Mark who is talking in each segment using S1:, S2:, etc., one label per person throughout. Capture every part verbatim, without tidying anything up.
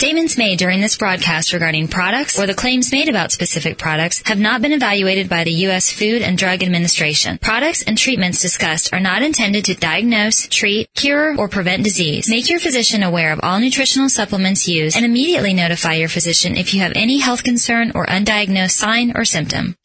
S1: Statements made during this broadcast regarding products or the claims made about specific products have not been evaluated by the U S Food and Drug Administration. Products and treatments discussed are not intended to diagnose, treat, cure, or prevent disease. Make your physician aware of all nutritional supplements used and immediately notify your physician if you have any health concern or undiagnosed sign or symptom.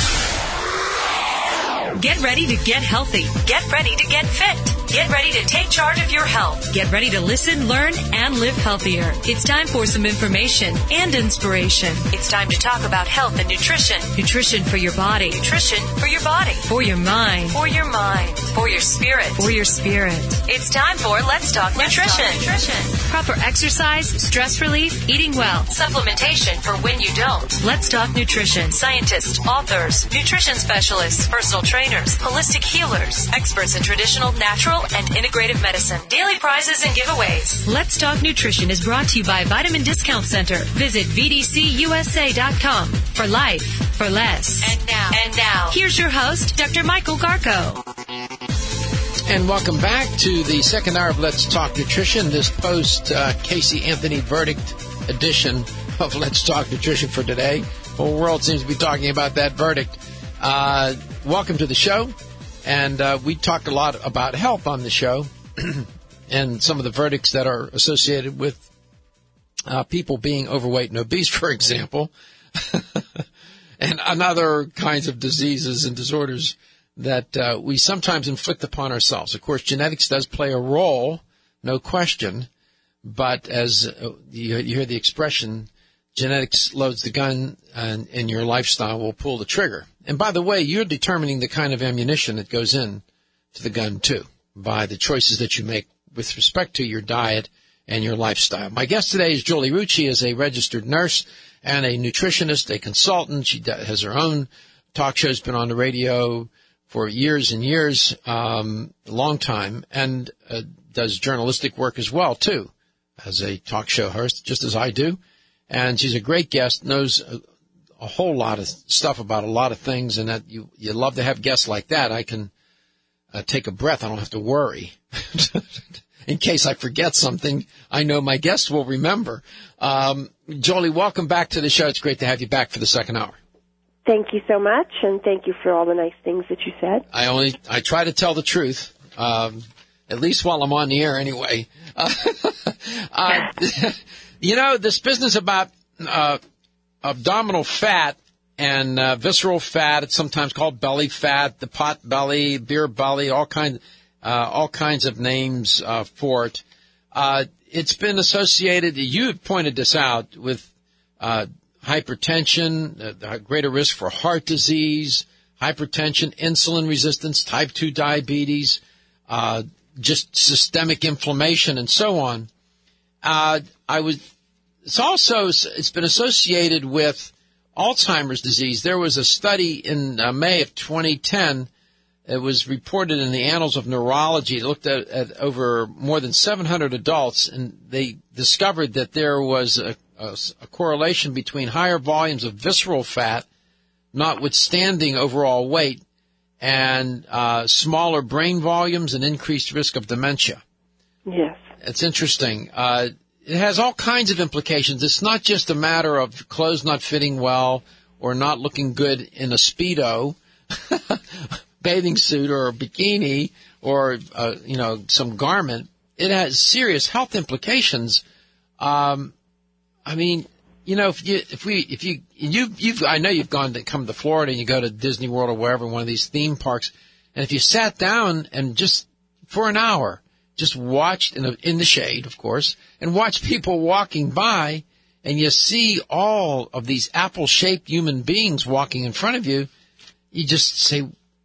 S2: Get ready to get healthy. Get ready to get fit. Get ready to take charge of your health. Get ready to listen, learn, and live healthier. It's time for some information and inspiration. It's time to talk about health and nutrition. Nutrition for your body. Nutrition for your body. For your mind. For your mind. For your spirit. For your spirit. It's time for Let's Talk Let's Nutrition. Talk nutrition. Proper exercise, stress relief, eating well, supplementation for when you don't. Let's Talk Nutrition. Scientists, authors, nutrition specialists, personal trainers, holistic healers, experts in traditional, natural, and integrative medicine. Daily prizes and giveaways. Let's Talk Nutrition is brought to you by Vitamin Discount Center. Visit V D C U S A dot com for life, for less. And now, and now, here's your host, Doctor Michael Garko.
S3: And welcome back to the second hour of Let's Talk Nutrition, this post-Casey uh, Anthony verdict edition of Let's Talk Nutrition for today. The whole world seems to be talking about that verdict. Uh, welcome to the show. And uh, we talked a lot about health on the show and some of the verdicts that are associated with uh, people being overweight and obese, for example, and, and other kinds of diseases and disorders that uh, we sometimes inflict upon ourselves. Of course, genetics does play a role, no question, but as uh, you, you hear the expression, genetics loads the gun and, and your lifestyle will pull the trigger. And by the way, you're determining the kind of ammunition that goes in to the gun, too, by the choices that you make with respect to your diet and your lifestyle. My guest today is Julie Root. She is a registered nurse and a nutritionist, a consultant. She has her own talk show, has been on the radio for years and years, um, a long time, and uh, does journalistic work as well, too, as a talk show host, just as I do. And she's a great guest, knows a, a whole lot of stuff about a lot of things, and that you, you love to have guests like that. I can uh, take a breath. I don't have to worry. In case I forget something, I know my guests will remember. Um, Jolie, welcome back to the show. It's great to have you back for the second hour.
S4: Thank you so much, and thank you for all the nice things that you said.
S3: I only I try to tell the truth, um, at least while I'm on the air anyway. Uh, uh, you know, this business about uh, abdominal fat and uh, visceral fat, it's sometimes called belly fat, the pot belly, beer belly, all kinds, uh, all kinds of names uh, for it. Uh, it's been associated, you pointed this out, with uh, hypertension, uh, greater risk for heart disease, hypertension, insulin resistance, type two diabetes, uh, just systemic inflammation, and so on. Uh, I was. It's also it's been associated with Alzheimer's disease. There was a study in uh, May of twenty ten. It was reported in the Annals of Neurology. It looked at, at over more than seven hundred adults, and they discovered that there was a, a, a correlation between higher volumes of visceral fat, notwithstanding overall weight, and uh, smaller brain volumes and increased risk of dementia.
S4: Yes.
S3: It's interesting. Uh, it has all kinds of implications. It's not just a matter of clothes not fitting well or not looking good in a Speedo, bathing suit or a bikini or, uh, you know, some garment. It has serious health implications. Um, I mean, you know, if you, if we, if you, you, you've, I know you've gone to come to Florida and you go to Disney World or wherever, one of these theme parks, and if you sat down and just for an hour, just watched in, a, in the shade, of course, and watched people walking by, and you see all of these apple-shaped human beings walking in front of you, you just say,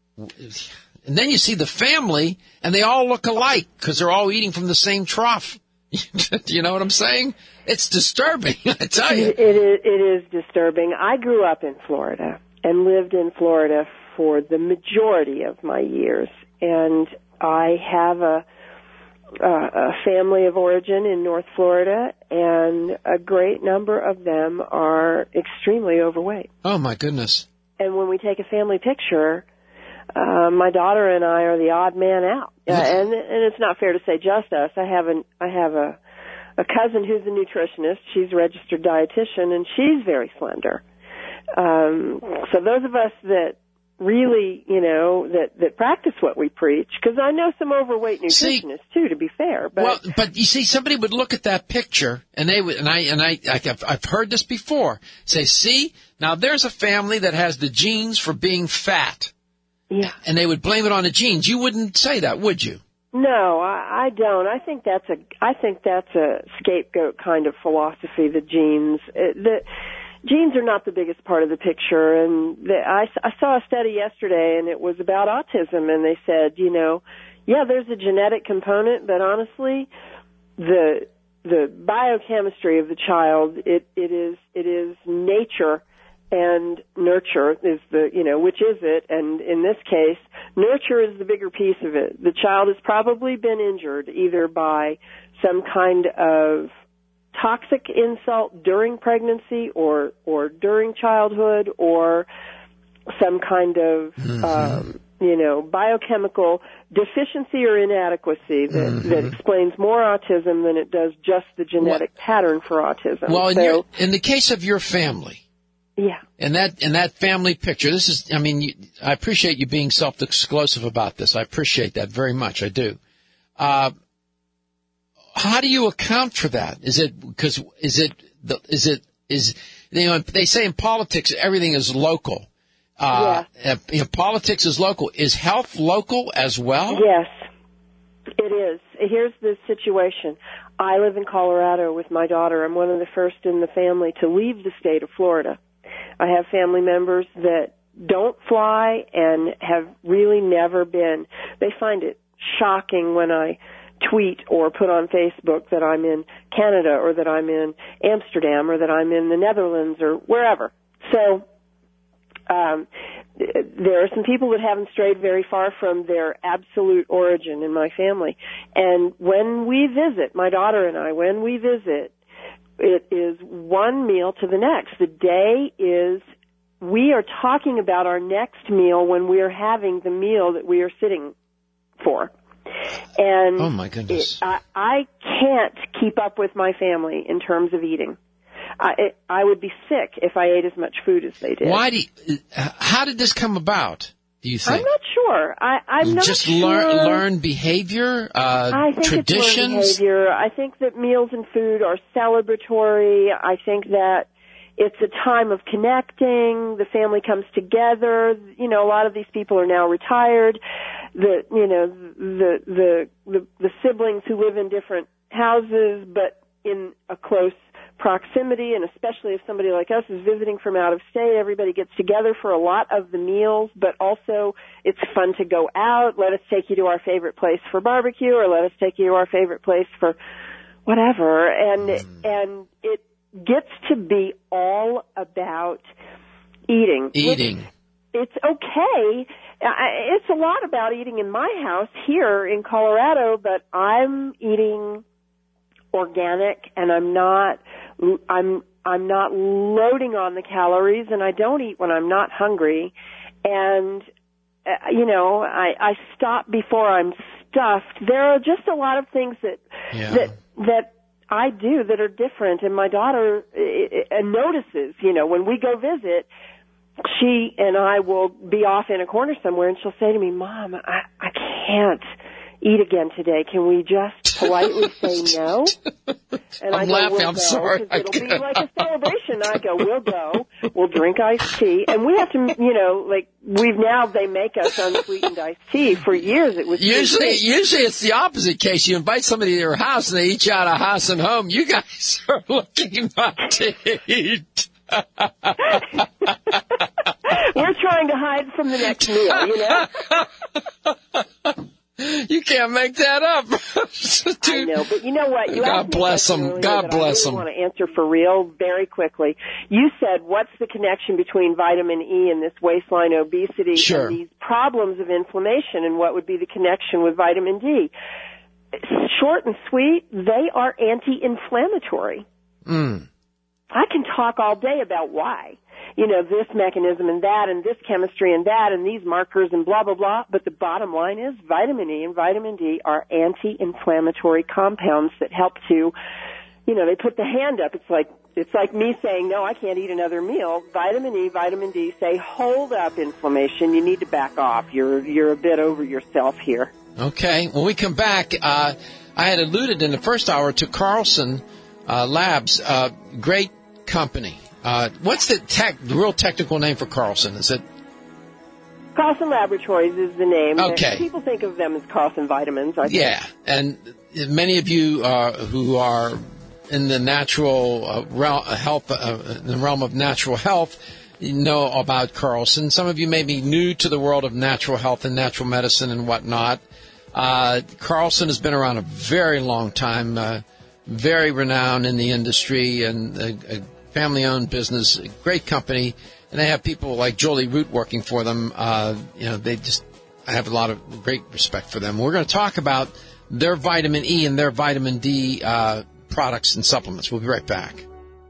S3: and then you see the family, and they all look alike because they're all eating from the same trough. Do you know what I'm saying? It's disturbing, I tell you.
S4: It is, it is disturbing. I grew up in Florida and lived in Florida for the majority of my years, and I have a, a, a family of origin in North Florida, and a great number of them are extremely overweight.
S3: Oh, my goodness.
S4: And when we take a family picture, uh, my daughter and I are the odd man out. Uh, and, and it's not fair to say just us. I have an, I have a, a cousin who's a nutritionist. She's a registered dietitian, and she's very slender. Um, so those of us that really, you know, that, that practice what we preach, because I know some overweight nutritionists see, too, to be fair. But
S3: well, but you see, somebody would look at that picture, and they would, and I, and I, I've, I've heard this before. Say, see, now there's a family that has the genes for being fat.
S4: Yeah.
S3: And they would blame it on the genes. You wouldn't say that, would you?
S4: No, I, I don't. I think that's a, I think that's a scapegoat kind of philosophy. The genes, it, the. Genes are not the biggest part of the picture, and the, I, I saw a study yesterday, and it was about autism, and they said, you know, yeah, there's a genetic component, but honestly, the the biochemistry of the child, it, it is it is nature and nurture is the, you know, which is it, and in this case, nurture is the bigger piece of it. The child has probably been injured either by some kind of toxic insult during pregnancy or or during childhood or some kind of mm-hmm. um, you know biochemical deficiency or inadequacy that, mm-hmm. that explains more autism than it does just the genetic well, pattern for autism.
S3: Well, in,
S4: so,
S3: your, in the case of your family,
S4: yeah,
S3: and that in that family picture, this is I mean you, I appreciate you being self-exclusive about this. I appreciate that very much. I do. Uh, How do you account for that? Is it because is it the, is it is you know they say in politics everything is local. Uh,
S4: yeah.
S3: you know, politics is local. Is health local as well?
S4: Yes, it is. Here's the situation. I live in Colorado with my daughter. I'm one of the first in the family to leave the state of Florida. I have family members that don't fly and have really never been. They find it shocking when I tweet or put on Facebook that I'm in Canada or that I'm in Amsterdam or that I'm in the Netherlands or wherever. So um, there are some people that haven't strayed very far from their absolute origin in my family. And when we visit, my daughter and I, when we visit, it is one meal to the next. The day is, we are talking about our next meal when we are having the meal that we are sitting for. And
S3: oh my goodness,
S4: it, I, I can't keep up with my family in terms of eating. I, it, I would be sick if I ate as much food as they did.
S3: Why do? You, how did this come about? Do you think?
S4: I'm not sure. I, I'm not
S3: just
S4: sure.
S3: learn learn behavior, uh,
S4: I think
S3: traditions.
S4: It's learned behavior. I think that meals and food are celebratory. I think that it's a time of connecting. The family comes together. You know, a lot of these people are now retired. The, you know, the, the, the, the siblings who live in different houses, but in a close proximity, and especially if somebody like us is visiting from out of state, everybody gets together for a lot of the meals, but also it's fun to go out. Let us take you to our favorite place for barbecue, or let us take you to our favorite place for whatever. And, mm. and it gets to be all about eating.
S3: Eating.
S4: It's okay. It's a lot about eating in my house here in Colorado, but I'm eating organic, and I'm not, I'm, I'm not loading on the calories, and I don't eat when I'm not hungry. And, uh, you know, I, I stop before I'm stuffed. There are just a lot of things that,
S3: yeah.
S4: that, that I do that are different, and my daughter uh, notices, you know, when we go visit, she and I will be off in a corner somewhere, and she'll say to me, Mom, I, I can't eat again today. Can we just politely say no? And
S3: I'm
S4: I go,
S3: laughing.
S4: we'll
S3: I'm
S4: go,
S3: sorry.
S4: It'll be like a celebration. I go, we'll go. We'll drink iced tea. And we have to, you know, like, we've now, they make us unsweetened iced tea. For years it was
S3: usually, usually it's the opposite case. You invite somebody to your house, and they eat you out of house and home. You guys are looking not to eat.
S4: We're trying to hide from the next meal, you know?
S3: You can't make that up.
S4: I know, but you know what? You
S3: God bless them. God bless them.
S4: I really want to answer for real very quickly. You said, what's the connection between vitamin E and this waistline obesity
S3: sure.
S4: and these problems of inflammation, and what would be the connection with vitamin D? Short and sweet, they are anti-inflammatory.
S3: Mm.
S4: I can talk all day about why. You know, this mechanism and that and this chemistry and that and these markers and blah, blah, blah. But the bottom line is vitamin E and vitamin D are anti-inflammatory compounds that help to you know, they put the hand up. It's like it's like me saying, no, I can't eat another meal. Vitamin E, vitamin D say, hold up inflammation. You need to back off. You're you're a bit over yourself here.
S3: Okay. When we come back, uh, I had alluded in the first hour to Carlson uh, Labs, uh, great company. Uh, what's the tech, the real technical name for Carlson? Is it?
S4: Carlson Laboratories is the name.
S3: Okay.
S4: People think of them as Carlson Vitamins, I think.
S3: Yeah, and many of you uh, who are in the natural uh, realm, health, uh, in the realm of natural health, you know about Carlson. Some of you may be new to the world of natural health and natural medicine and whatnot. Uh, Carlson has been around a very long time, uh, very renowned in the industry, and a, a family-owned business, a great company. And they have people like Jolie Root working for them. Uh, you know, they just, I have a lot of great respect for them. We're going to talk about their vitamin E and their vitamin D uh, products and supplements. We'll be right back.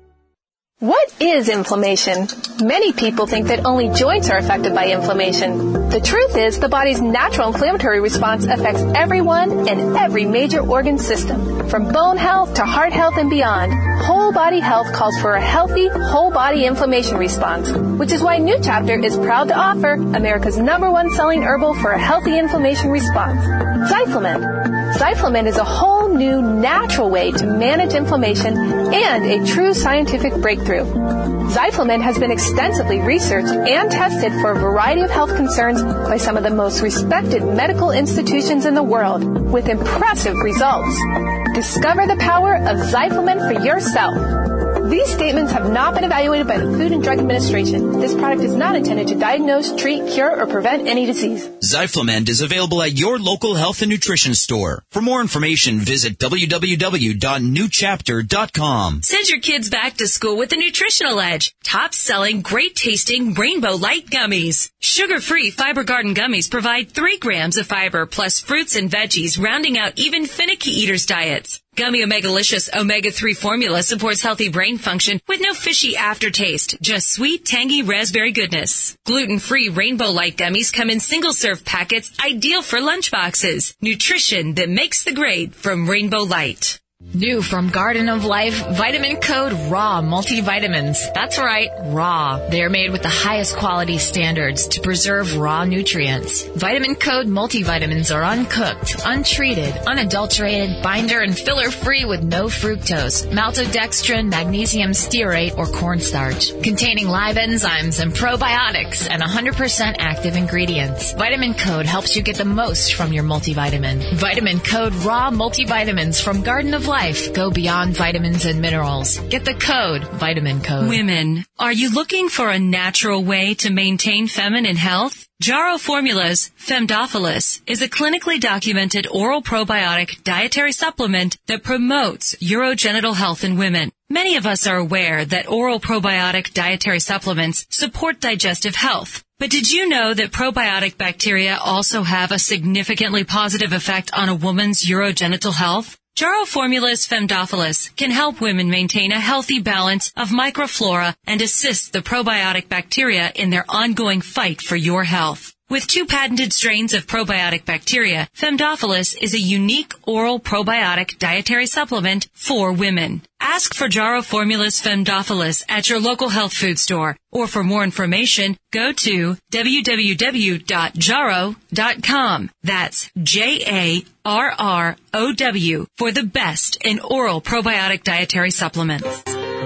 S5: What is inflammation? Many people think that only joints are affected by inflammation. The truth is, the body's natural inflammatory response affects everyone and every major organ system, from bone health to heart health and beyond. Whole body health calls for a healthy, whole body inflammation response, which is why New Chapter is proud to offer America's number one selling herbal for a healthy inflammation response, Zyflamin. Zyflamin is a whole new natural way to manage inflammation and a true scientific breakthrough. Zyflamin has been extensively researched and tested for a variety of health concerns by some of the most respected medical institutions in the world, with impressive results. Discover the power of Zyflamin for yourself. These statements have not been evaluated by the Food and Drug Administration. This product is not intended to diagnose, treat, cure, or prevent any disease.
S6: Zyflamin is available at your local health and nutrition store. For more information, visit w w w dot new chapter dot com.
S2: Send your kids back to school with the Nutritional Edge. Top-selling, great-tasting Rainbow Light Gummies. Sugar-free Fiber Garden Gummies provide three grams of fiber plus fruits and veggies, rounding out even finicky eaters' diets. Gummy Omegalicious omega three formula supports healthy brain function with no fishy aftertaste, just sweet, tangy raspberry goodness. Gluten-free Rainbow Light Gummies come in single-serve packets, ideal for lunchboxes. Nutrition that makes the grade from Rainbow Light.
S7: New from Garden of Life, Vitamin Code Raw multivitamins. That's right, raw. They are made with the highest quality standards to preserve raw nutrients. Vitamin Code multivitamins are uncooked, untreated, unadulterated, binder and filler free with no fructose, maltodextrin, magnesium stearate, or cornstarch. Containing live enzymes and probiotics and one hundred percent active ingredients. Vitamin Code helps you get the most from your multivitamin. Vitamin Code Raw multivitamins from Garden of Life. Go beyond vitamins and minerals. Get the code, Vitamin Code.
S2: Women, are you looking for a natural way to maintain feminine health? Jarrow Formulas Femdophilus is a clinically documented oral probiotic dietary supplement that promotes urogenital health in women. Many of us are aware that oral probiotic dietary supplements support digestive health. But did you know that probiotic bacteria also have a significantly positive effect on a woman's urogenital health? Jarrow Formulas Femdophilus can help women maintain a healthy balance of microflora and assist the probiotic bacteria in their ongoing fight for your health. With two patented strains of probiotic bacteria, Femdophilus is a unique oral probiotic dietary supplement for women. Ask for Jarrow Formulas Femdophilus at your local health food store, or for more information, go to w w w dot jarrow dot com. That's J A R R O W for the best in oral probiotic dietary supplements.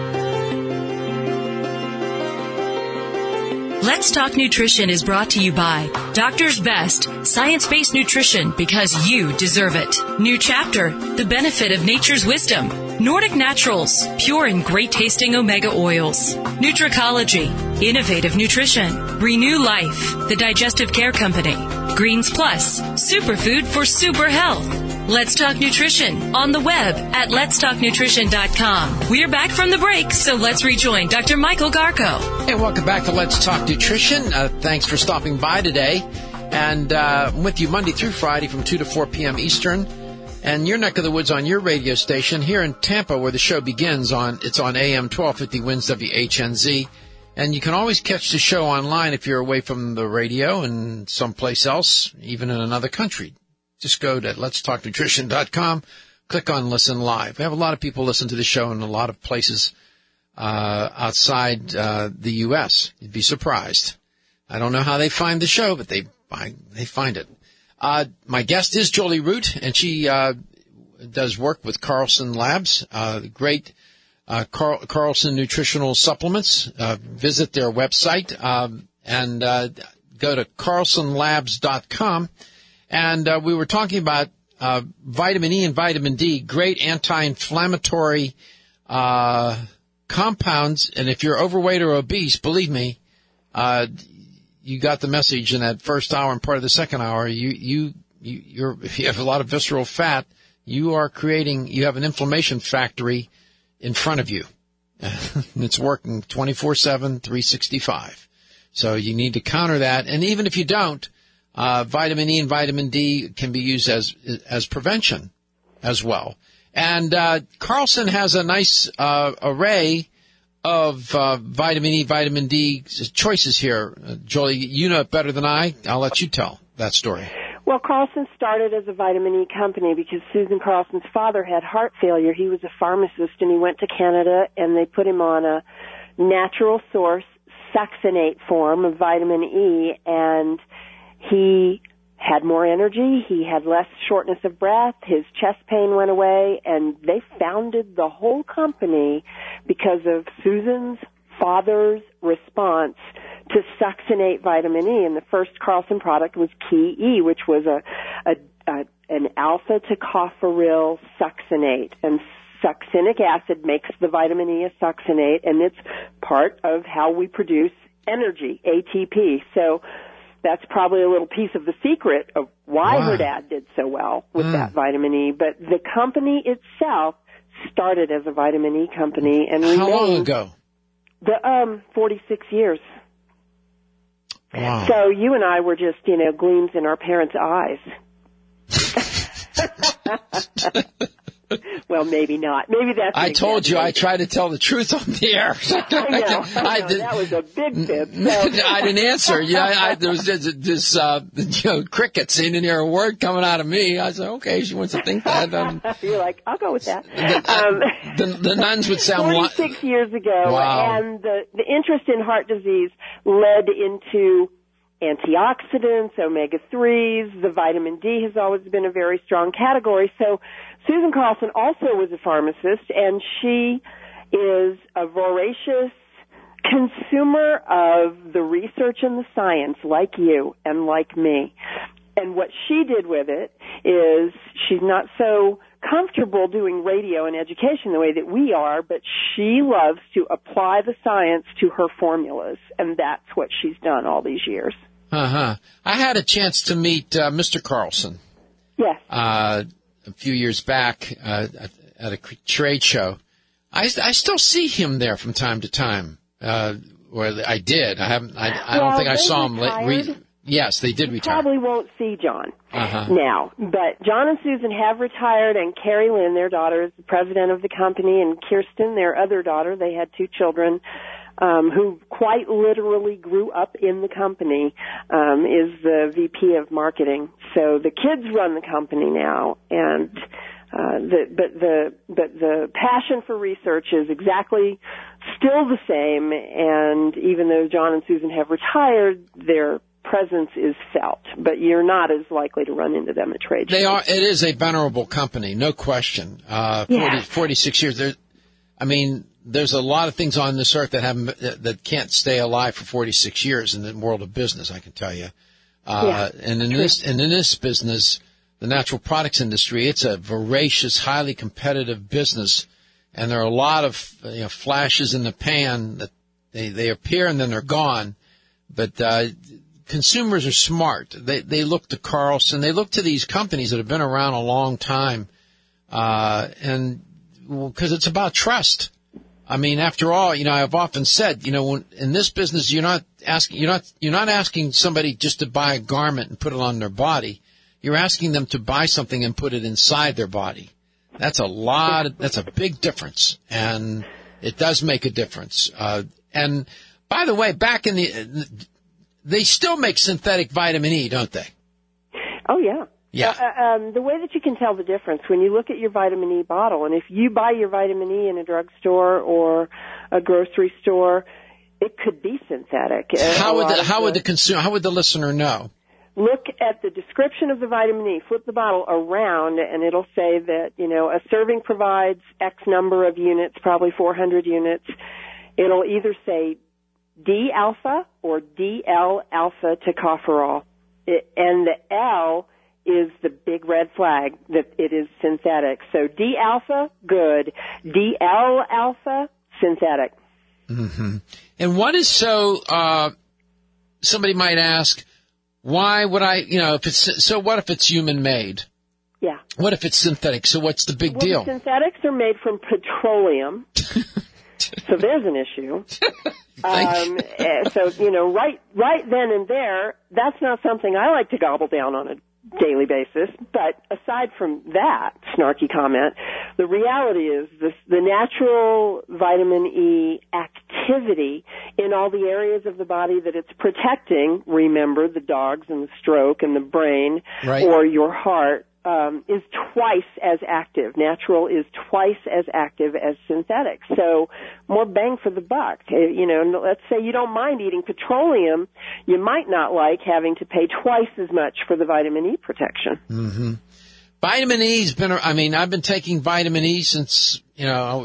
S2: Let's Talk Nutrition is brought to you by Doctor's Best, science-based nutrition because you deserve it. New Chapter, the benefit of nature's wisdom. Nordic Naturals, pure and great-tasting omega oils. Nutricology, innovative nutrition. Renew Life, the digestive care company. Greens Plus, superfood for super health. Let's Talk Nutrition on the web at lets talk nutrition dot com. We're back from the break, so let's rejoin Doctor Michael Garko.
S3: And welcome back to Let's Talk Nutrition. Uh, thanks for stopping by today. And uh, I'm with you Monday through Friday from two to four p.m. Eastern. And your neck of the woods on your radio station here in Tampa, where the show begins, on it's on A M twelve fifty Wins W H N Z. And you can always catch the show online if you're away from the radio and someplace else, even in another country. Just go to lets talk nutrition dot com, click on Listen Live. We have a lot of people listen to the show in a lot of places uh, outside uh, the U S You'd be surprised. I don't know how they find the show, but they they find it. Uh, my guest is Jolie Root, and she uh, does work with Carlson Labs, uh, great uh, Carl, Carlson Nutritional Supplements. Uh, visit their website um, and uh, go to carlson labs dot com. And uh, we were talking about uh, vitamin E and vitamin D, great anti-inflammatory uh, compounds. And if you're overweight or obese, believe me, uh, you got the message in that first hour and part of the second hour. You, you, you, you're, if you have a lot of visceral fat, you are creating, you have an inflammation factory in front of you. It's working twenty-four seven, three sixty-five. So you need to counter that. And even if you don't, uh, vitamin E and vitamin D can be used as, as prevention as well. And, uh, Carlson has a nice, uh, array of uh, vitamin E, vitamin D choices here. Uh, Jolie, you know it better than I. I'll let you tell that story.
S4: Well, Carlson started as a vitamin E company because Susan Carlson's father had heart failure. He was a pharmacist, and he went to Canada, and they put him on a natural source succinate form of vitamin E, and he had more energy, he had less shortness of breath, his chest pain went away, and they founded the whole company because of Susan's father's response to succinate vitamin E. And the first Carlson product was Key E, which was a, a, a an alpha-tocopherol succinate. And succinic acid makes the vitamin E a succinate, and it's part of how we produce energy, A T P. So that's probably a little piece of the secret of why wow. her dad did so well with mm. that vitamin E. But the company itself started as a vitamin E company. And
S3: how long ago?
S4: The um forty-six years.
S3: Wow.
S4: So you and I were just, you know, gleams in our parents' eyes. Well, maybe not. Maybe that's.
S3: I told you I tried to tell the truth on the air.
S4: I know. I know. That was a big bit. So.
S3: I didn't answer. Yeah, I, I, there was this, this uh, you know, crickets in and hear a word coming out of me. I said, okay, she wants to think that. Um,
S4: You're like, I'll go with that.
S3: The, um, the, the nuns would sound
S4: forty-six li- years ago,
S3: wow.
S4: and the the interest in heart disease led into antioxidants, omega threes. The vitamin D has always been a very strong category. So Susan Carlson also was a pharmacist, and she is a voracious consumer of the research and the science, like you and like me. And what she did with it is she's not so comfortable doing radio and education the way that we are, but she loves to apply the science to her formulas, and that's what she's done all these years.
S3: Uh-huh. I had a chance to meet uh, Mister Carlson.
S4: Yes.
S3: Uh, a few years back uh, at a trade show. I, I still see him there from time to time. Uh, or I did. I haven't. I, I
S4: well,
S3: don't think I saw him.
S4: Retired.
S3: Re- yes, they did
S4: you
S3: retire.
S4: Probably won't see John
S3: uh-huh.
S4: now, but John and Susan have retired, and Carrie Lynn, their daughter, is the president of the company, and Kirsten, their other daughter, they had two children. Um, who quite literally grew up in the company, um, is the V P of marketing. So the kids run the company now, and uh, the, but the but the passion for research is exactly still the same. And even though John and Susan have retired, their presence is felt. But you're not as likely to run into them at trade shows.
S3: They are. It is a venerable company, no question. Uh,
S4: yeah.
S3: forty, forty-six years. There, I mean. There's a lot of things on this earth that haven't, that can't stay alive for forty-six years in the world of business, I can tell you. Uh,
S4: yeah,
S3: and in
S4: true.
S3: this, and in this business, the natural products industry, it's a voracious, highly competitive business. And there are a lot of, you know, flashes in the pan that they, they appear and then they're gone. But, uh, consumers are smart. They, they look to Carlson. They look to these companies that have been around a long time. Uh, and, because it's about trust. I mean, after all, you know, I've often said, you know, when, in this business, you're not asking, you're not, you're not asking somebody just to buy a garment and put it on their body. You're asking them to buy something and put it inside their body. That's a lot. Of, that's a big difference, and it does make a difference. Uh, and by the way, back in the, they still make synthetic vitamin E, don't they?
S4: Oh yeah,
S3: Yeah.
S4: Uh, um, the way that you can tell the difference when you look at your vitamin E bottle, and if you buy your vitamin E in a drugstore or a grocery store, it could be synthetic.
S3: How would the, how
S4: the,
S3: would the consumer, how would the listener know?
S4: Look at the description of the vitamin E. Flip the bottle around, and it'll say that, you know, a serving provides X number of units, probably four hundred units. It'll either say D-alpha or D L-alpha tocopherol. It, and the L is the big red flag that it is synthetic. So D-alpha, good. D L-alpha, synthetic.
S3: Mm-hmm. And what is so, uh, somebody might ask, why would I, you know, if it's, so what if it's human made?
S4: Yeah.
S3: What if it's synthetic? So what's the big
S4: well,
S3: deal?
S4: The synthetics are made from petroleum. So there's an issue. um, so, you know, right, right then and there, that's not something I like to gobble down on a daily basis. But aside from that snarky comment, the reality is this, the natural vitamin E activity in all the areas of the body that it's protecting, remember the dogs and the stroke and the brain,
S3: right,
S4: or your heart, um, is twice as active. Natural is twice as active as synthetic. So more bang for the buck. You know, let's say you don't mind eating petroleum, you might not like having to pay twice as much for the vitamin E protection.
S3: Mm-hmm. Vitamin E's been, I mean, I've been taking vitamin E since, you know,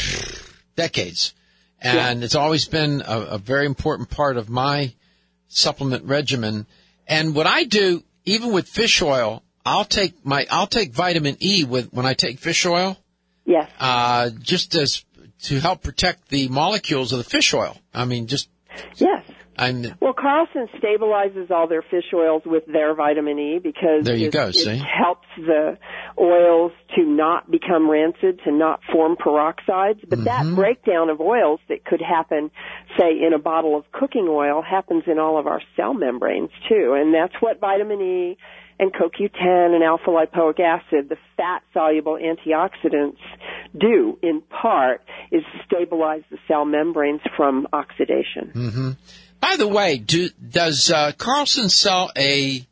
S3: decades. And yeah, it's always been a, a very important part of my supplement regimen. And what I do, even with fish oil, I'll take my, I'll take vitamin E with, when I take fish oil.
S4: Yes.
S3: Uh, just as, to help protect the molecules of the fish oil. I mean, just.
S4: Yes.
S3: I'm,
S4: well, Carlson stabilizes all their fish oils with their vitamin E because
S3: there you
S4: it,
S3: go,
S4: it
S3: see?
S4: helps the oils to not become rancid, to not form peroxides. But
S3: mm-hmm,
S4: that breakdown of oils that could happen, say, in a bottle of cooking oil happens in all of our cell membranes, too. And that's what vitamin E and C O Q ten and alpha-lipoic acid, the fat-soluble antioxidants, do, in part, is stabilize the cell membranes from oxidation.
S3: Mm-hmm. By the way, do, does uh, Carlson sell a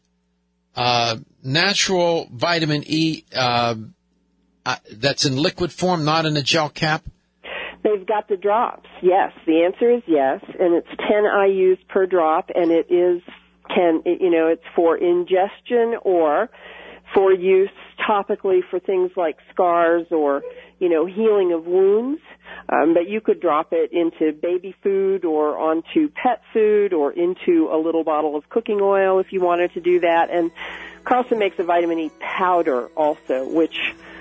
S3: uh, natural vitamin E uh, uh, that's in liquid form, not in a gel cap?
S4: They've got the drops, yes. The answer is yes, and it's ten I U's per drop, and it is, can you know, it's for ingestion or for use topically for things like scars or, you know, healing of wounds. Um, but you could drop it into baby food or onto pet food or into a little bottle of cooking oil if you wanted to do that. And Carlson makes a vitamin E powder also, which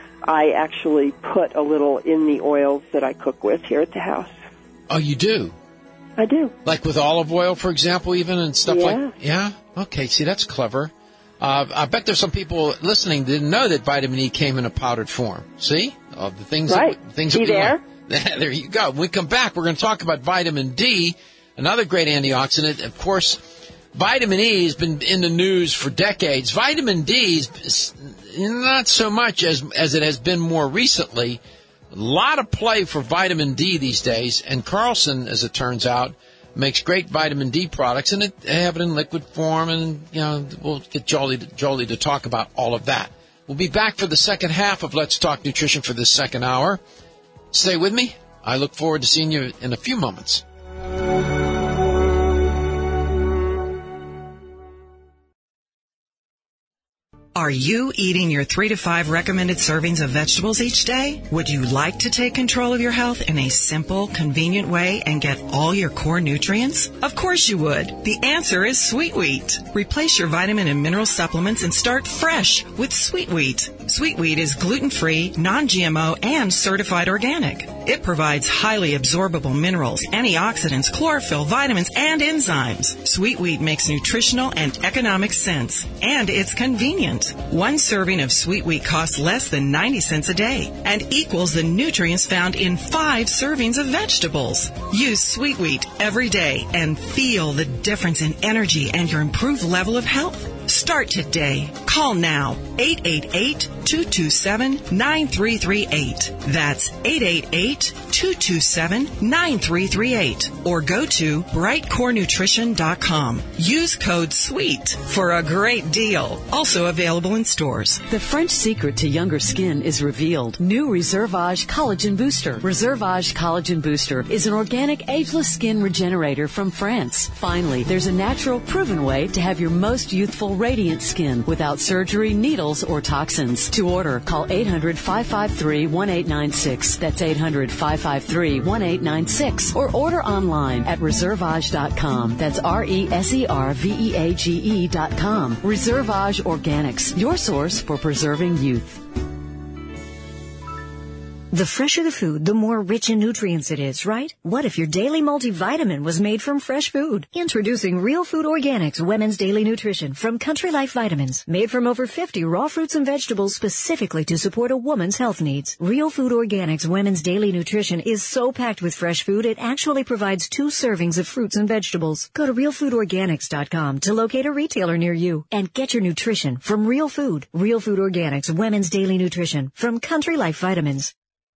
S4: I actually put a little in the oils that I cook with here at the house.
S3: Oh, you do?
S4: I do.
S3: Like with olive oil, for example, even, and stuff
S4: yeah.
S3: like, yeah? Okay, see, that's clever. Uh, I bet there's some people listening that didn't know that vitamin E came in a powdered form. See? Uh, the things
S4: right.
S3: that, things
S4: See
S3: that we
S4: there?
S3: Like. There you go. When we come back, we're going to talk about vitamin D, another great antioxidant. Of course, vitamin E has been in the news for decades. Vitamin D is not so much as as it has been more recently. A lot of play for vitamin D these days, and Carlson, as it turns out, makes great vitamin D products, and it, they have it in liquid form, and you know we'll get Jolie to, Jolie to talk about all of that. We'll be back for the second half of Let's Talk Nutrition for this second hour. Stay with me. I look forward to seeing you in a few moments.
S8: Are you eating your three to five recommended servings of vegetables each day? Would you like to take control of your health in a simple, convenient way and get all your core nutrients? Of course you would. The answer is Sweet Wheat. Replace your vitamin and mineral supplements and start fresh with Sweet Wheat. Sweet Wheat is gluten-free, non-G M O, and certified organic. It provides highly absorbable minerals, antioxidants, chlorophyll, vitamins, and enzymes. Sweet Wheat makes nutritional and economic sense, and it's convenient. One serving of Sweet Wheat costs less than ninety cents a day and equals the nutrients found in five servings of vegetables. Use Sweet Wheat every day and feel the difference in energy and your improved level of health. Start today. Call now. eight eight eight, two two seven, nine three three eight. That's eight eight eight, two two seven, nine three three eight. Or go to bright core nutrition dot com. Use code SWEET for a great deal. Also available in stores.
S9: The French secret to younger skin is revealed. New Reservage Collagen Booster. Reservage Collagen Booster is an organic ageless skin regenerator from France. Finally, there's a natural, proven way to have your most youthful, radiant skin without surgery, needles, or toxins. To order, call eight hundred, five five three, one eight nine six. That's eight hundred, five five three, one eight nine six. Or order online at reservage dot com. That's R E S E R V E A G E dot com. Reservage Organics, your source for preserving youth.
S10: The fresher the food, the more rich in nutrients it is, right? What if your daily multivitamin was made from fresh food? Introducing Real Food Organics Women's Daily Nutrition from Country Life Vitamins. Made from over fifty raw fruits and vegetables specifically to support a woman's health needs. Real Food Organics Women's Daily Nutrition is so packed with fresh food, it actually provides two servings of fruits and vegetables. Go to real food organics dot com to locate a retailer near you and get your nutrition from real food. Real Food Organics Women's Daily Nutrition from Country Life Vitamins.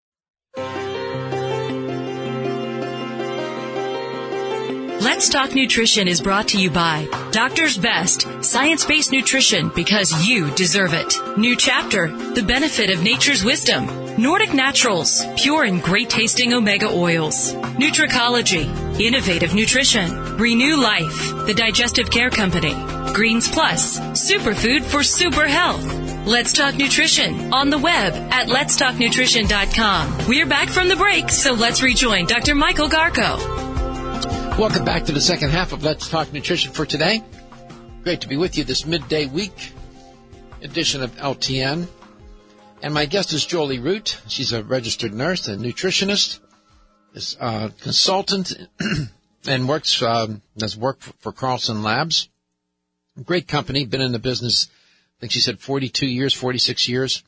S2: Let's Talk Nutrition is brought to you by Doctor's Best, science-based nutrition because you deserve it. New Chapter, the benefit of nature's wisdom. Nordic Naturals, pure and great-tasting omega oils. Nutricology, innovative nutrition. Renew Life, the digestive care company. Greens Plus, superfood for super health. Let's Talk Nutrition on the web at lets talk nutrition dot com. We're back from the break, so let's rejoin Doctor Michael Garko.
S3: Welcome back to the second half of Let's Talk Nutrition for today. Great to be with you this midday week edition of L T N. And my guest is Jolie Root. She's a registered nurse and nutritionist, is a consultant, and works um, does work for Carlson Labs. Great company, been in the business, I think she said forty-two years, forty-six years.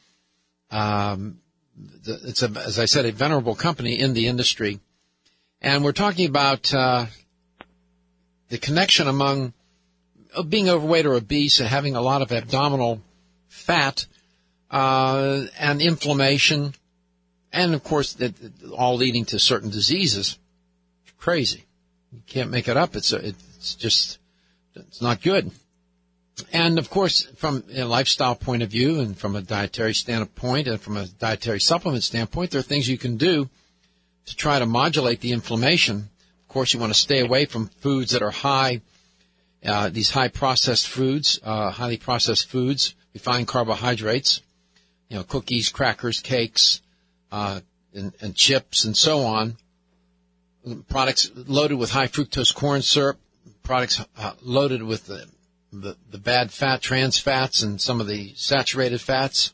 S3: Um, it's, a, as I said, a venerable company in the industry. And we're talking about uh, the connection among being overweight or obese and having a lot of abdominal fat uh, and inflammation, and, of course, that all leading to certain diseases. It's crazy. You can't make it up. It's a, it's just it's not good. And, of course, from a lifestyle point of view and from a dietary standpoint and from a dietary supplement standpoint, there are things you can do to try to modulate the inflammation. Of course, you want to stay away from foods that are high, uh, these high processed foods, uh, highly processed foods, refined carbohydrates, you know, cookies, crackers, cakes, uh, and, and chips and so on. Products loaded with high fructose corn syrup, products uh, loaded with the, the, the bad fat, trans fats, and some of the saturated fats.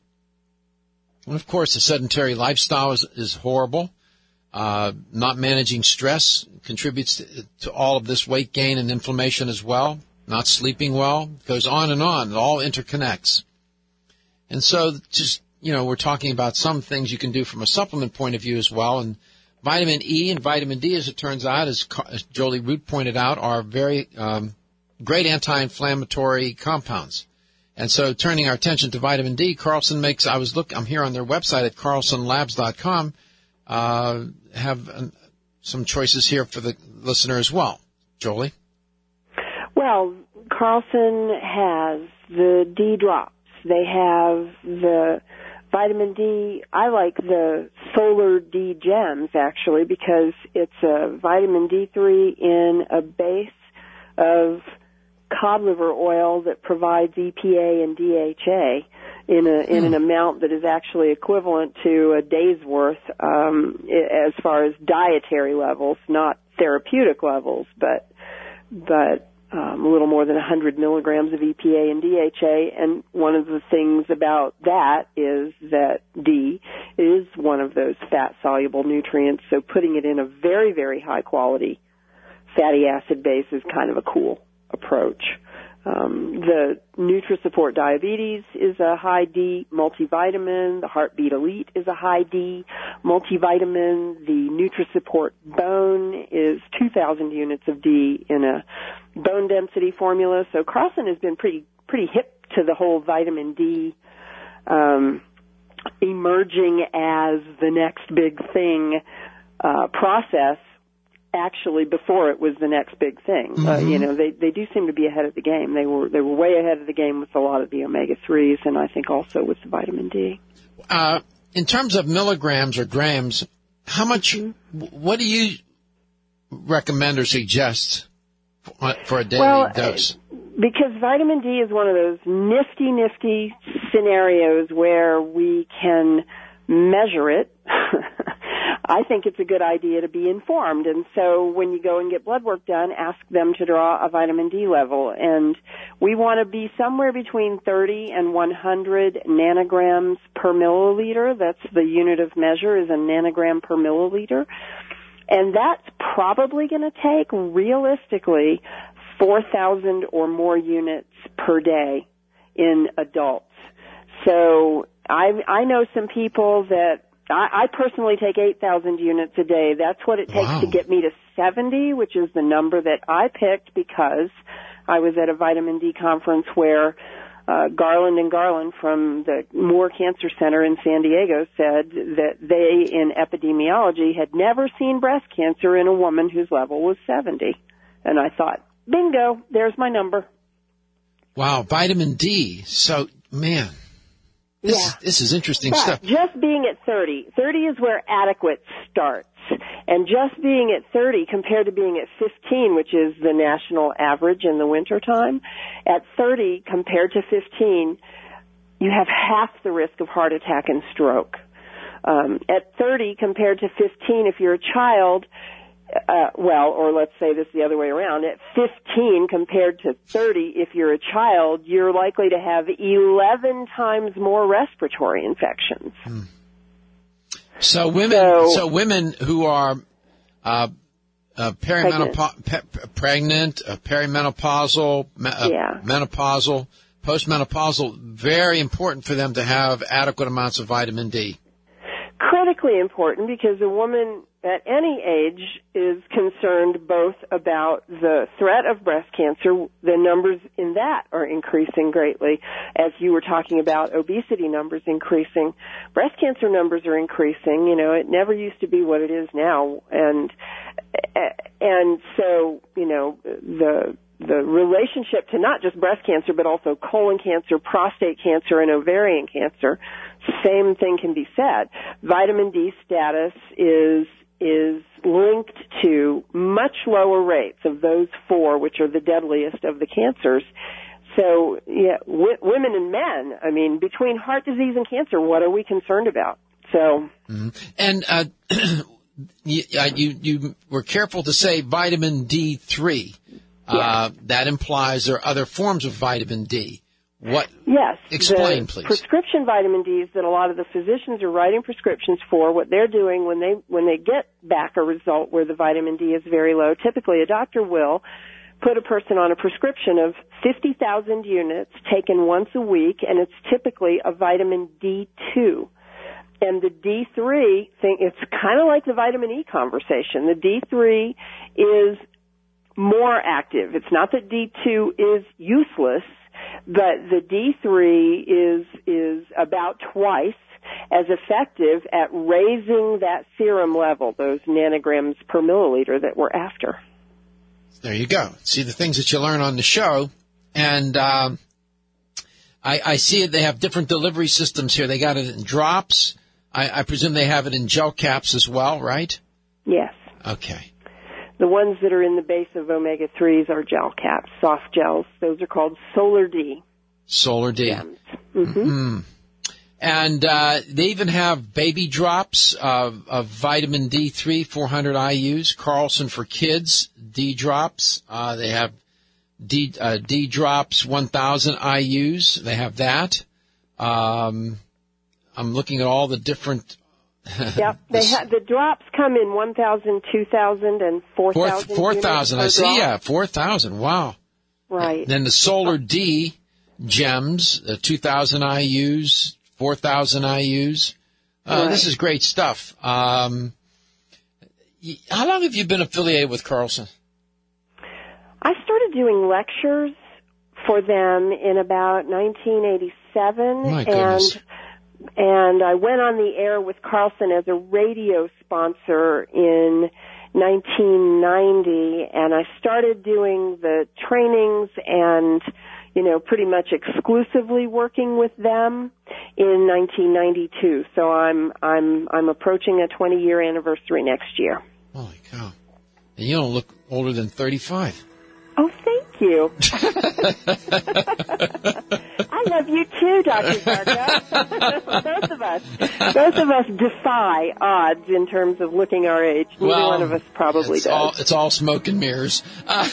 S3: And, of course, the sedentary lifestyle is, is horrible. Uh, not managing stress contributes to, to all of this weight gain and inflammation as well. Not sleeping well, goes on and on. It all interconnects. And so just, you know, we're talking about some things you can do from a supplement point of view as well. And vitamin E and vitamin D, as it turns out, as, as Jolie Root pointed out, are very um, great anti-inflammatory compounds. And so turning our attention to vitamin D, Carlson makes, I was look, I'm here on their website at carlson labs dot com. Uh, have uh, some choices here for the listener as well. Jolie?
S4: Well, Carlson has the D drops. They have the vitamin D. I like the Solar D Gems, actually, because it's a vitamin D three in a base of cod liver oil that provides E P A and D H A in a in an amount that is actually equivalent to a day's worth um, as far as dietary levels, not therapeutic levels, but but um, a little more than one hundred milligrams of E P A and D H A. And one of the things about that is that D is one of those fat-soluble nutrients, so putting it in a very, very high-quality fatty acid base is kind of a cool approach. Um, the NutriSupport Diabetes is a high D multivitamin. The Heartbeat Elite is a high D multivitamin. The NutriSupport Bone is two thousand units of D in a bone density formula. So Carlson has been pretty pretty hip to the whole vitamin D um, emerging as the next big thing uh, process. Actually, before it was the next big thing, mm-hmm. uh, you know, they they do seem to be ahead of the game. They were they were way ahead of the game with a lot of the omega threes, and I think also with the vitamin D.
S3: Uh, in terms of milligrams or grams, how much? Mm-hmm. What do you recommend or suggest for, for a daily
S4: well,
S3: dose?
S4: Because vitamin D is one of those nifty, nifty scenarios where we can measure it. I think it's a good idea to be informed. And so when you go and get blood work done, ask them to draw a vitamin D level. And we want to be somewhere between thirty and one hundred nanograms per milliliter. That's the unit of measure, is a nanogram per milliliter. And that's probably going to take, realistically, four thousand or more units per day in adults. So I, I know some people that I, I personally take eight thousand units a day. That's what it takes wow. to get me to seventy, which is the number that I picked because I was at a vitamin D conference where uh, Garland and Garland from the Moore Cancer Center in San Diego said that they, in epidemiology, had never seen breast cancer in a woman whose level was seventy. And I thought, bingo, there's my number.
S3: Wow, vitamin D. So, man. This,
S4: yeah.
S3: this is interesting
S4: but
S3: stuff.
S4: Just being at thirty. thirty is where adequate starts. And just being at thirty compared to being at fifteen, which is the national average in the wintertime, at thirty compared to fifteen, you have half the risk of heart attack and stroke. Um, at thirty compared to fifteen, if you're a child, Uh, well, or let's say this the other way around. At fifteen compared to thirty, if you're a child, you're likely to have eleven times more respiratory infections.
S3: Hmm. So women,
S4: so,
S3: so women who are uh, uh, perimenopau- pregnant, pe- pregnant uh, perimenopausal, uh,
S4: yeah.
S3: menopausal, postmenopausal, very important for them to have adequate amounts of vitamin D.
S4: Critically important because a woman at any age is concerned both about the threat of breast cancer. The numbers in that are increasing greatly. As you were talking about obesity numbers increasing, breast cancer numbers are increasing. You know, it never used to be what it is now. And, and so, you know, the, the relationship to not just breast cancer, but also colon cancer, prostate cancer, and ovarian cancer, same thing can be said. Vitamin D status is is linked to much lower rates of those four, which are the deadliest of the cancers. So, yeah, w- women and men, I mean, between heart disease and cancer, what are we concerned about? So,
S3: mm-hmm. and uh, you, uh, you you were careful to say vitamin D three.
S4: Yeah.
S3: Uh, that implies there are other forms of vitamin D. What?
S4: Yes.
S3: Explain,
S4: the
S3: please.
S4: Prescription vitamin Ds that a lot of the physicians are writing prescriptions for, what they're doing when they when they get back a result where the vitamin D is very low, typically a doctor will put a person on a prescription of fifty thousand units taken once a week, and it's typically a vitamin D two. And the D three thing, it's kind of like the vitamin E conversation. The D three is more active. It's not that D two is useless, but the D three is is about twice as effective at raising that serum level, those nanograms per milliliter that we're after.
S3: There you go. See the things that you learn on the show. And um, I, I see it. They have different delivery systems here. They got it in drops. I, I presume they have it in gel caps as well, right?
S4: Yes.
S3: Okay.
S4: The ones that are in the base of omega threes are gel caps, soft gels. Those are called Solar D.
S3: Solar D.
S4: Mm-hmm.
S3: Mm-hmm. And uh, they even have baby drops of, of vitamin D three, four hundred I U's. Carlson for kids, D drops. Uh, they have D, uh, D drops, one thousand I U's. They have that. Um, I'm looking at all the different.
S4: Yep, they ha- the drops come in one thousand, two thousand, and four thousand.
S3: four thousand, I see, yeah, four thousand, wow.
S4: Right.
S3: And then the Solar D gems, the two thousand I U's, four thousand I U's. Uh,
S4: right.
S3: This is great stuff. Um, how long have you been affiliated with Carlson?
S4: I started doing lectures for them in about nineteen eighty-seven.
S3: My goodness.
S4: And and I went on the air with Carlson as a radio sponsor in nineteen ninety, and I started doing the trainings and, you know, pretty much exclusively working with them in nineteen ninety-two. So I'm I'm I'm approaching a twenty year anniversary next year.
S3: Holy cow. And you don't look older than thirty-five.
S4: Oh, thank you. I love you too, Doctor Garko. Both of us. Both of us defy odds in terms of looking our age. Neither
S3: well,
S4: one of us probably
S3: it's
S4: does.
S3: All, it's all smoke and mirrors. Uh,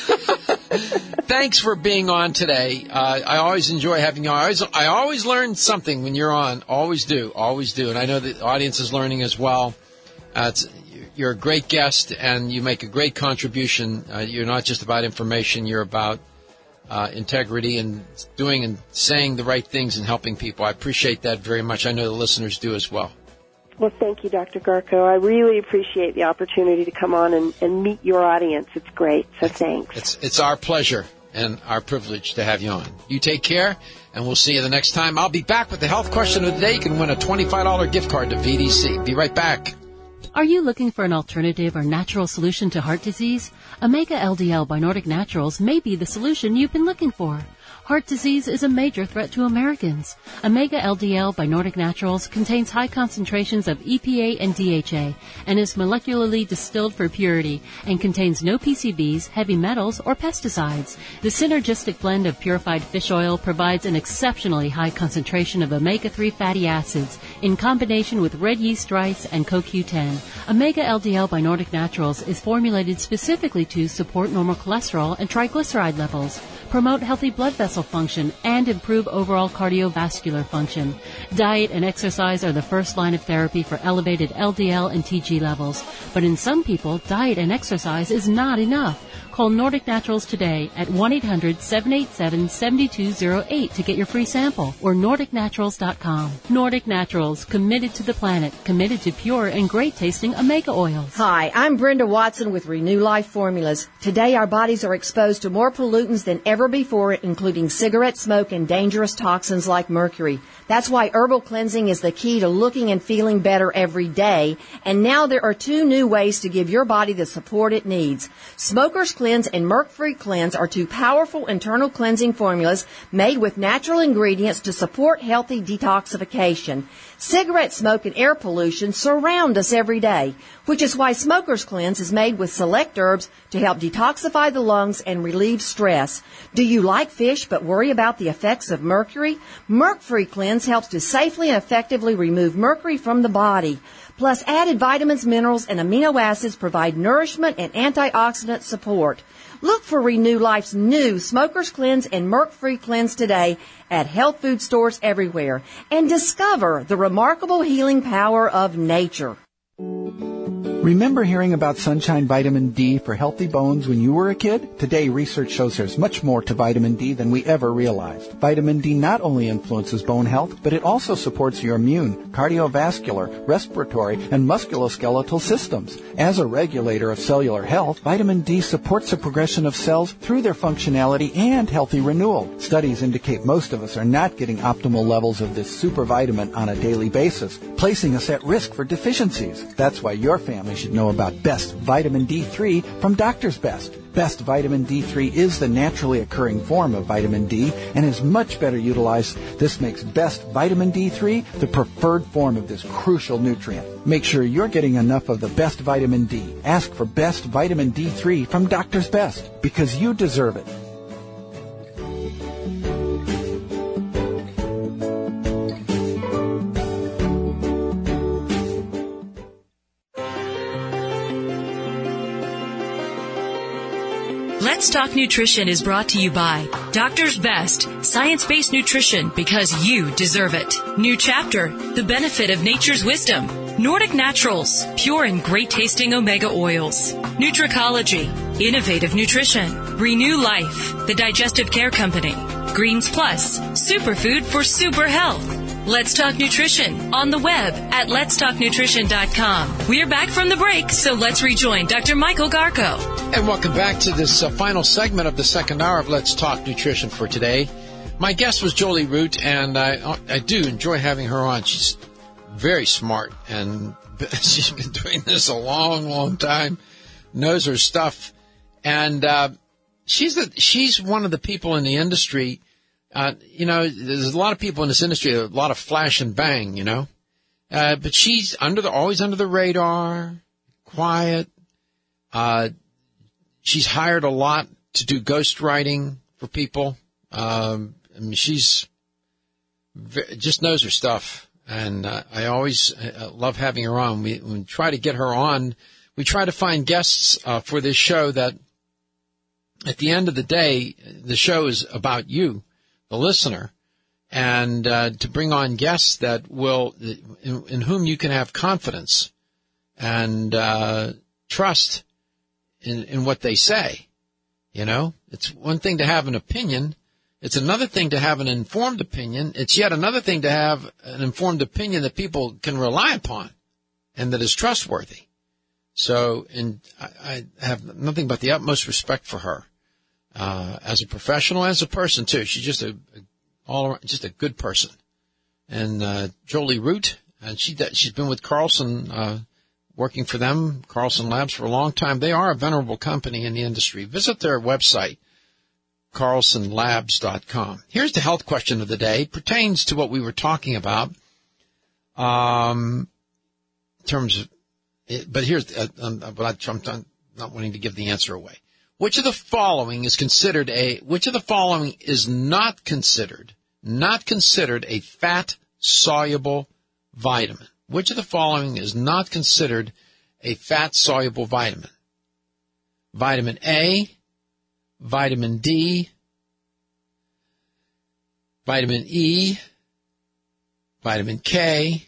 S3: thanks for being on today. Uh, I always enjoy having you on. I always, I always learn something when you're on. Always do. Always do. And I know the audience is learning as well. Uh, it's, you're a great guest, and you make a great contribution. Uh, you're not just about information. You're about uh, integrity and doing and saying the right things and helping people. I appreciate that very much. I know the listeners do as well.
S4: Well, thank you, Doctor Garko. I really appreciate the opportunity to come on and, and meet your audience. It's great, so thanks.
S3: It's, it's our pleasure and our privilege to have you on. You take care, and we'll see you the next time. I'll be back with the health question of the day. You can win a twenty-five dollars gift card to V D C. Be right back.
S9: Are you looking for an alternative or natural solution to heart disease? Omega L D L by Nordic Naturals may be the solution you've been looking for. Heart disease is a major threat to Americans. Omega L D L by Nordic Naturals contains high concentrations of E P A and D H A and is molecularly distilled for purity and contains no P C Bs, heavy metals, or pesticides. The synergistic blend of purified fish oil provides an exceptionally high concentration of omega three fatty acids in combination with red yeast rice and C O Q ten. Omega L D L by Nordic Naturals is formulated specifically to support normal cholesterol and triglyceride levels, promote healthy blood vessel function, and improve overall cardiovascular function. Diet and exercise are the first line of therapy for elevated L D L and T G levels. But in some people, diet and exercise is not enough. Call Nordic Naturals today at one eight hundred seven eight seven seven two zero eight to get your free sample, or nordic naturals dot com. Nordic Naturals, committed to the planet, committed to pure and great-tasting omega oils.
S11: Hi, I'm Brenda Watson with Renew Life Formulas. Today our bodies are exposed to more pollutants than ever before, including cigarette smoke and dangerous toxins like mercury. That's why herbal cleansing is the key to looking and feeling better every day. And now there are two new ways to give your body the support it needs. Smoker's Cleanse and Merc-Free Cleanse are two powerful internal cleansing formulas made with natural ingredients to support healthy detoxification. Cigarette smoke and air pollution surround us every day, which is why Smoker's Cleanse is made with select herbs to help detoxify the lungs and relieve stress. Do you like fish but worry about the effects of mercury? Merc-Free Cleanse helps to safely and effectively remove mercury from the body. Plus, added vitamins, minerals, and amino acids provide nourishment and antioxidant support. Look for Renew Life's new Smoker's Cleanse and Merc-Free Cleanse today at health food stores everywhere, and discover the remarkable healing power of nature.
S12: Remember hearing about Sunshine Vitamin D for healthy bones when you were a kid? Today, research shows there's much more to vitamin D than we ever realized. Vitamin D not only influences bone health, but it also supports your immune, cardiovascular, respiratory, and musculoskeletal systems. As a regulator of cellular health, vitamin D supports the progression of cells through their functionality and healthy renewal. Studies indicate most of us are not getting optimal levels of this super vitamin on a daily basis, placing us at risk for deficiencies. That's why your family should know about Best Vitamin D three from Doctor's Best. Best Vitamin D three is the naturally occurring form of vitamin D and is much better utilized. This makes Best Vitamin D three the preferred form of this crucial nutrient. Make sure you're getting enough of the Best Vitamin D. Ask for Best Vitamin D three from Doctor's Best, because you deserve it.
S2: Let's Talk Nutrition is brought to you by Doctor's Best, science-based nutrition because you deserve it. New Chapter, the benefit of nature's wisdom. Nordic Naturals, pure and great-tasting omega oils. Nutricology, innovative nutrition. Renew Life, the digestive care company. Greens Plus, superfood for super health. Let's Talk Nutrition on the web at lets talk nutrition dot com. We're back from the break, so let's rejoin Doctor Michael Garko.
S3: And welcome back to this uh, final segment of the second hour of Let's Talk Nutrition for today. My guest was Jolie Root, and I, I do enjoy having her on. She's very smart, and she's been doing this a long, long time, knows her stuff. And uh, she's the, she's one of the people in the industry. Uh, you know, there's a lot of people in this industry, a lot of flash and bang, you know. Uh, but she's under the always under the radar, quiet. Uh, she's hired a lot to do ghostwriting for people. Um, I mean, she's just knows her stuff, and uh, I always uh, love having her on. We, we try to get her on. We try to find guests uh, for this show that, at the end of the day, the show is about you, the listener, and uh, to bring on guests that will, in, in whom you can have confidence and uh, trust in, in what they say. You know, it's one thing to have an opinion. It's another thing to have an informed opinion. It's yet another thing to have an informed opinion that people can rely upon and that is trustworthy. So, and I, I have nothing but the utmost respect for her. Uh, as a professional, as a person too. She's just a, a all around, just a good person. And, uh, Jolie Root, and she, she's been with Carlson, uh, working for them, Carlson Labs, for a long time. They are a venerable company in the industry. Visit their website, carlson labs dot com. Here's the health question of the day. It pertains to what we were talking about, um, in terms of, it, but here's, uh, um, but I'm not wanting to give the answer away. Which of the following is considered a, which of the following is not considered, not considered a fat-soluble vitamin? Which of the following is not considered a fat-soluble vitamin? Vitamin A, vitamin D, vitamin E, vitamin K,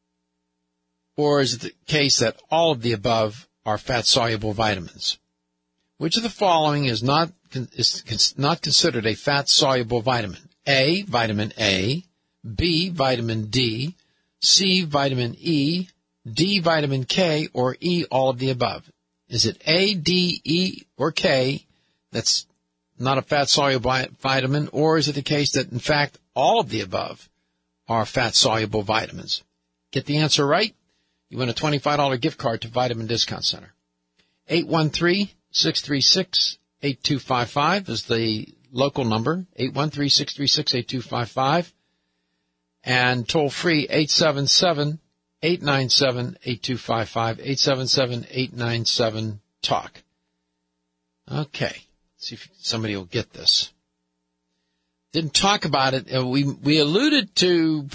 S3: or is it the case that all of the above are fat-soluble vitamins? Which of the following is not is not considered a fat-soluble vitamin? A, vitamin A, B, vitamin D, C, vitamin E, D, vitamin K, or E, all of the above? Is it A, D, E, or K that's not a fat-soluble vitamin, or is it the case that, in fact, all of the above are fat-soluble vitamins? Get the answer right, you win a twenty-five dollars gift card to Vitamin Discount Center. eight one three, six three six, eight two five five is the local number, eight one three, six three six, eight two five five, and toll free eight seven seven, eight nine seven, eight two five five, eight seven seven, eight nine seven, talk. Okay, let's see if somebody will get this. Didn't talk about it. Uh, we we alluded to,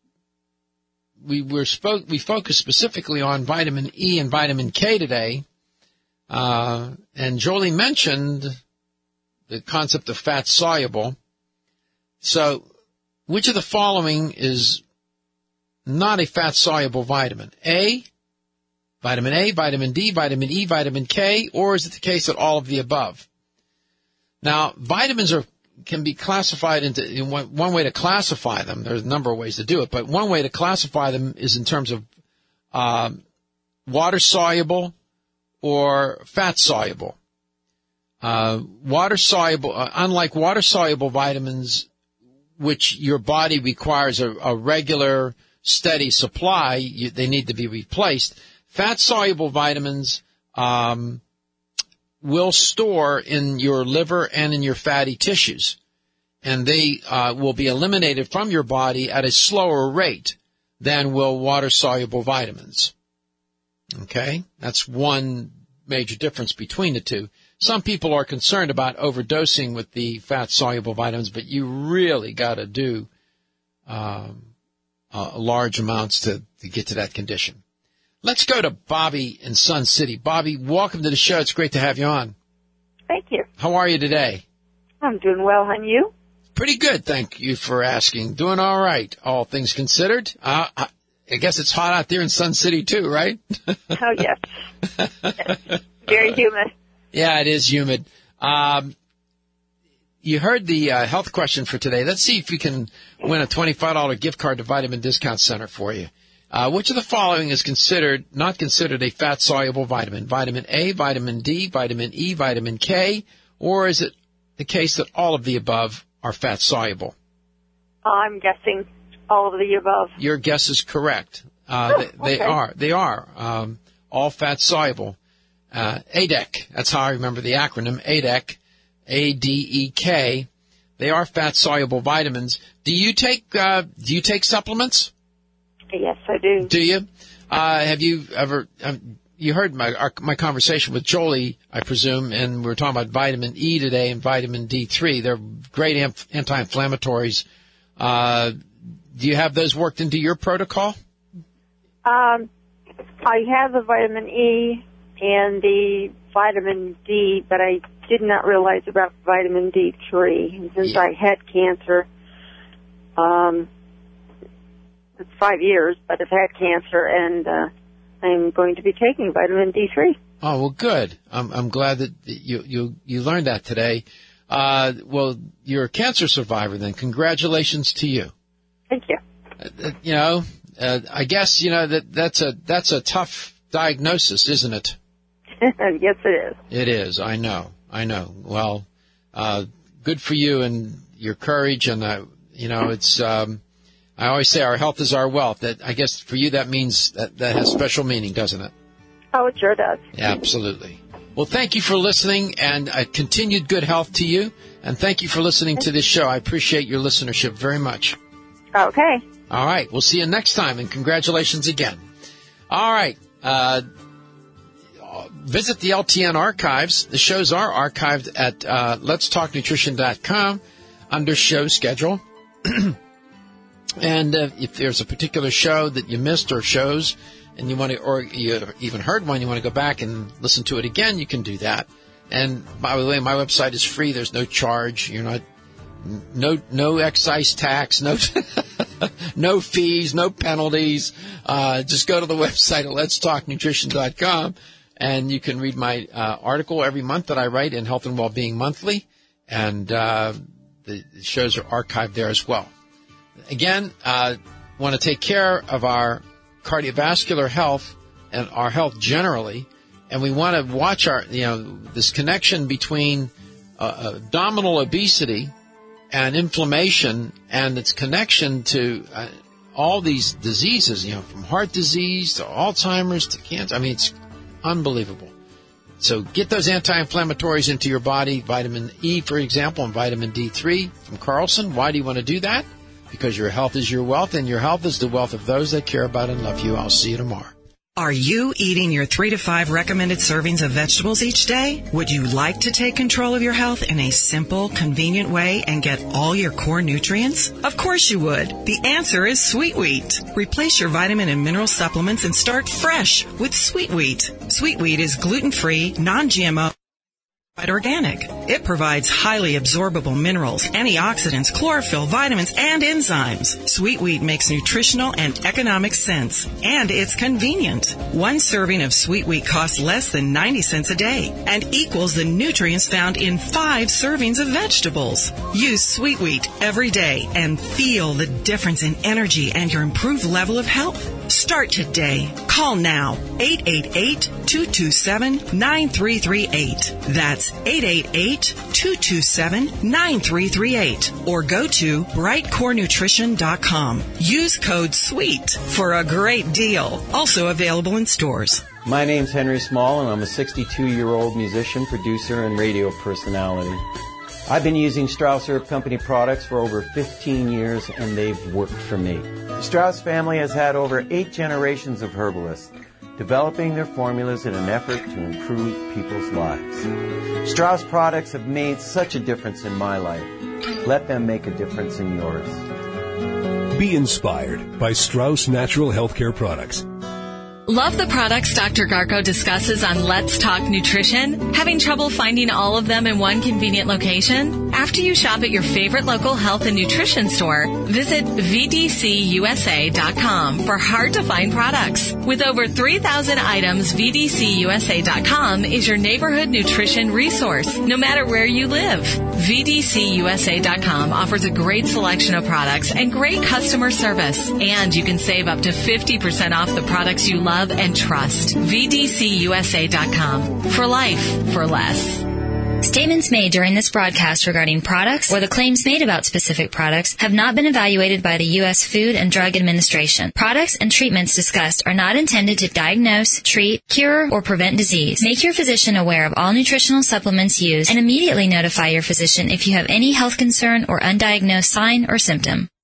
S3: we were spoke we focused specifically on vitamin E and vitamin K today. Uh, and Jolie mentioned the concept of fat soluble. So, which of the following is not a fat soluble vitamin? A, vitamin A, vitamin D, vitamin E, vitamin K, or is it the case that all of the above? Now, vitamins are can be classified into in one, one way to classify them. There's a number of ways to do it, but one way to classify them is in terms of um, water soluble or fat-soluble. Uh, water-soluble, uh, unlike water-soluble vitamins, which your body requires a, a regular, steady supply, you, they need to be replaced. Fat-soluble vitamins um, will store in your liver and in your fatty tissues, and they uh, will be eliminated from your body at a slower rate than will water-soluble vitamins. Okay, that's one major difference between the two. Some people are concerned about overdosing with the fat-soluble vitamins, but you really got to do um, uh, large amounts to, to get to that condition. Let's go to Bobby in Sun City. Bobby, welcome to the show. It's great to have you on.
S13: Thank you.
S3: How are you today?
S13: I'm doing well, and you?
S3: Pretty good, thank you for asking. Doing all right, all things considered. Uh, I, I guess it's hot out there in Sun City, too, right?
S13: Oh, yes. Yes. Very humid.
S3: Yeah, it is humid. Um, you heard the uh, health question for today. Let's see if we can win a twenty-five dollars gift card to Vitamin Discount Center for you. Uh, which of the following is considered, not considered a fat-soluble vitamin? Vitamin A, vitamin D, vitamin E, vitamin K, or is it the case that all of the above are fat-soluble?
S13: I'm guessing all of the above.
S3: Your guess is correct. Uh,
S13: oh,
S3: they, they
S13: okay.
S3: are. They are. Um, all fat-soluble. Uh, A D E C, that's how I remember the acronym, A D E C, A D E K. They are fat-soluble vitamins. Do you take, uh, do you take supplements?
S13: Yes, I do.
S3: Do you? Uh, have you ever, um, you heard my our, my conversation with Jolie, I presume, and we were talking about vitamin E today and vitamin D three. They're great amp- anti-inflammatories. Uh, do you have those worked into your protocol?
S13: Um, I have the vitamin E and the vitamin D, but I did not realize about vitamin D three. And since
S3: Yeah.
S13: I had cancer, um, it's five years, but I've had cancer, and uh, I'm going to be taking vitamin D three.
S3: Oh, well, good. I'm, I'm glad that you, you, you learned that today. Uh, well, you're a cancer survivor then. Congratulations to you.
S13: Thank you.
S3: Uh, you know, uh, I guess, you know, that, that's a, that's a tough diagnosis, isn't it?
S13: Yes, it is.
S3: It is. I know. I know. Well, uh, good for you and your courage. And, uh, you know, it's, um, I always say our health is our wealth. That, I guess for you that means that, that has special meaning, doesn't it?
S13: Oh, it sure does.
S3: Yeah, absolutely. Well, thank you for listening, and uh, continued good health to you. And thank you for listening to this show. I appreciate your listenership very much.
S13: Okay.
S3: All right. We'll see you next time, and congratulations again. All right. Uh, visit the L T N archives. The shows are archived at uh, lets talk nutrition dot com under show schedule. And uh, if there's a particular show that you missed or shows, and you want to, or you even heard one, you want to go back and listen to it again, you can do that. And by the way, my website is free. There's no charge. You're not, no, no excise tax, no, no fees, no penalties. Uh, just go to the website at lets talk nutrition dot com, and you can read my uh, article every month that I write in Health and Wellbeing Monthly, and uh, the shows are archived there as well. Again, uh, want to take care of our cardiovascular health and our health generally, and we want to watch our, you know, this connection between uh, abdominal obesity and inflammation, and its connection to uh, all these diseases, you know, from heart disease to Alzheimer's to cancer. I mean, it's unbelievable. So get those anti-inflammatories into your body, vitamin E, for example, and vitamin D three from Carlson. Why do you want to do that? Because your health is your wealth, and your health is the wealth of those that care about and love you. I'll see you tomorrow.
S8: Are you eating your three to five recommended servings of vegetables each day? Would you like to take control of your health in a simple, convenient way and get all your core nutrients? Of course you would. The answer is Sweet Wheat. Replace your vitamin and mineral supplements and start fresh with Sweet Wheat. Sweet Wheat is gluten-free, non-G M O, organic. It provides highly absorbable minerals, antioxidants, chlorophyll, vitamins, and enzymes. Sweet Wheat makes nutritional and economic sense, and it's convenient. One serving of Sweet Wheat costs less than ninety cents a day and equals the nutrients found in five servings of vegetables. Use Sweet Wheat every day and feel the difference in energy and your improved level of health. Start today. Call now. eight eight eight, two two seven, nine three three eight. That's eight eight eight, two two seven, nine three three eight. Or go to bright core nutrition dot com. Use code SWEET for a great deal. Also available in stores.
S14: My name's Henry Small, and I'm a sixty-two-year-old musician, producer, and radio personality. I've been using Strauss Herb Company products for over fifteen years, and they've worked for me. The Strauss family has had over eight generations of herbalists, developing their formulas in an effort to improve people's lives. Strauss products have made such a difference in my life. Let them make a difference in yours.
S15: Be inspired by Strauss Natural Healthcare Products.
S2: Love the products Doctor Garko discusses on Let's Talk Nutrition? Having trouble finding all of them in one convenient location? After you shop at your favorite local health and nutrition store, visit V D C U S A dot com for hard-to-find products. With over three thousand items, V D C U S A dot com is your neighborhood nutrition resource, no matter where you live. V D C U S A dot com offers a great selection of products and great customer service. And you can save up to fifty percent off the products you love and trust. V D C U S A dot com. For life, for less.
S1: Statements made during this broadcast regarding products or the claims made about specific products have not been evaluated by the U S Food and Drug Administration. Products and treatments discussed are not intended to diagnose, treat, cure, or prevent disease. Make your physician aware of all nutritional supplements used and immediately notify your physician if you have any health concern or undiagnosed sign or symptom.